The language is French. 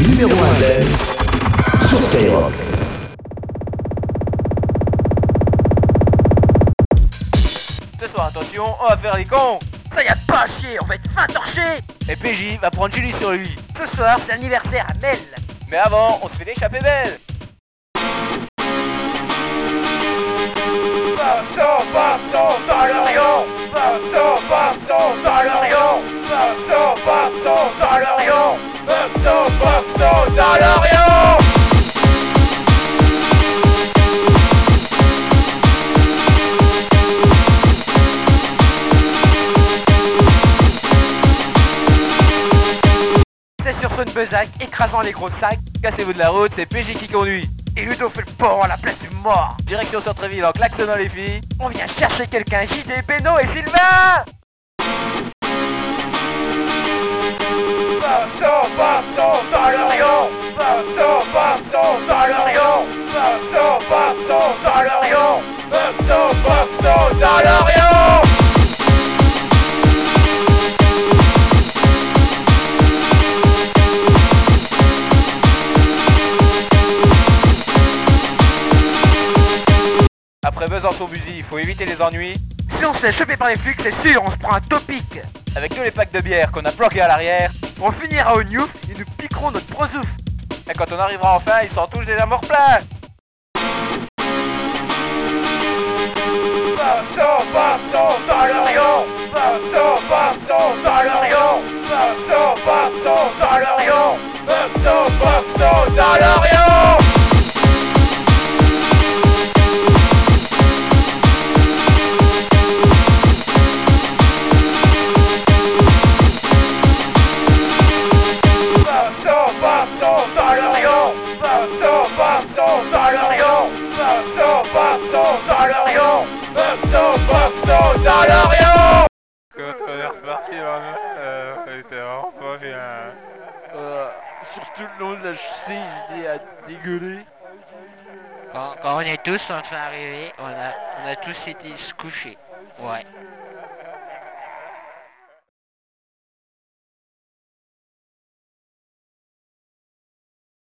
numéro 1 dance sur Skyrock. Ce soir, attention, on va faire les cons. Ça y a pas à chier, on va être fin torché. Et PJ va prendre Julie sur lui. Ce soir, c'est l'anniversaire à Mel. Mais avant, on se fait l'échappée belle. Bateau, bateau, dans l'Orient. Bateau, bateau, dans l'Orient. Bateau, bateau, dans l'Orient. Bateau, bateau, dans l'Orient. C'est sur Bezac, écrasant les gros sacs. Cassez-vous de la route, c'est PJ qui conduit. Et Ludo fait le port à la place du mort. Direction centre-ville en klaxonnant les filles. On vient chercher quelqu'un, JD, Beno et Sylvain. Bateau, bateau, dans l'Orient. Bateau, bateau, dans l'Orient. Bateau, bateau, dans l'Orient. Bateau, bateau, dans l'Orient. Après Besançon-Buzy, il faut éviter les ennuis. Si on se fait choper par les flics, c'est sûr, on se prend un topic. Avec tous les packs de bière qu'on a planqués à l'arrière. On finira au Newf, ils nous piqueront notre brosouf. Et quand on arrivera enfin, ils s'en touchent des amours pleins. Bateau, bateau, dans l'Orient. Bateau, bateau, dans l'Orient. Bateau, bateau, dans l'Orient. Bateau, bateau, dans l'Orient. Bateau, bateau, dans l'Orient. Bateau, bateau, dans l'Orient. Bateau, bateau, dans l'Orient. Bateau, bateau, dans l'Orient. Quand on est reparti, elle était vraiment pas bien. Surtout le long de la chaussée, j'ai dit à dégueuler. Quand on est tous enfin arrivés, on a tous été se coucher. Ouais.